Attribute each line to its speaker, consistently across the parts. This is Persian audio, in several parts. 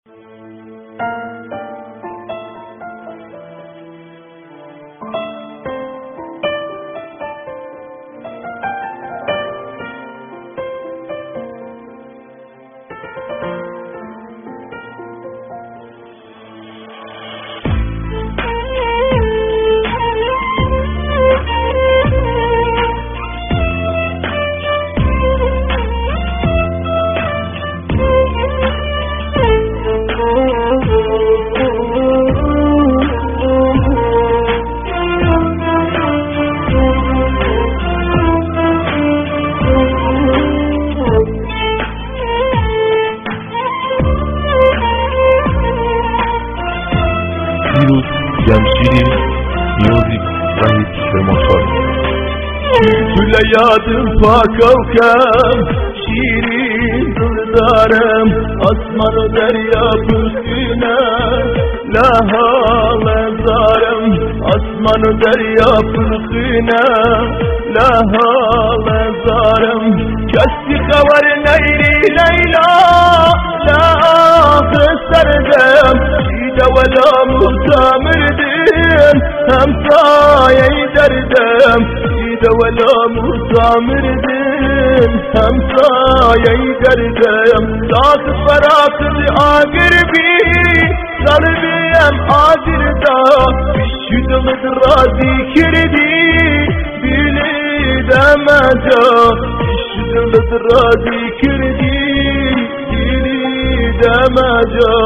Speaker 1: دیروز جمشیدی نیازی وحید کرمانشاه
Speaker 2: تولا یادم پاکوکم شیرین دلدارم آسمان و دریا پشتینه لحال زارم آسمان و دریا پشتینه لحال زارم کسی خبر نیری لیلا لا سردم شیده ولا مستمردین همسایه دردم شیده ولا مستمردین همسایه دردم داخل فراخل آگر بی قلبیم آگر دا بیشدمت راضی کردی بیلیدم جا بیشدمت راضی کردی بیلیدم جا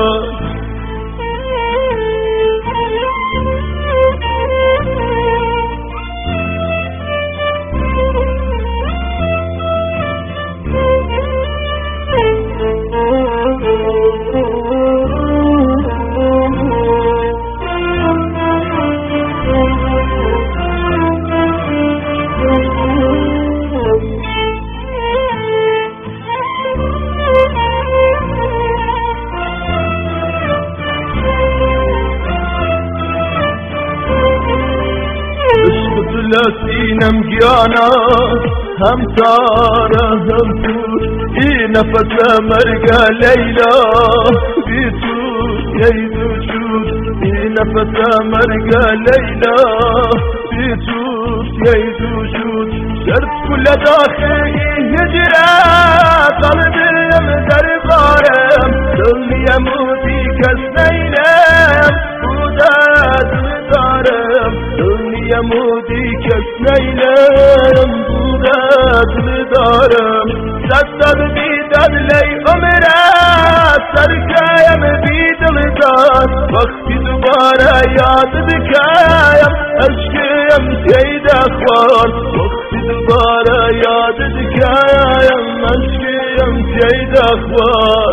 Speaker 2: سینم گیانا هم تاره هم تور ای نفس مرگا لیلا بی تو ای دوشور ای نفس مرگا لیلا بی تو ای دوشور شرط کل داخل هجره قلبیم در بارم دلیم بی کس نینم بودت دارم دلیم بی کس نیلم بودت دارم دستت بیدد لی عمره سرکایم بیدل داد وقتی دوباره یاد بکایم عشقیم تیده خوان وقتی دوباره یاد بکایم عشقیم تیده خوان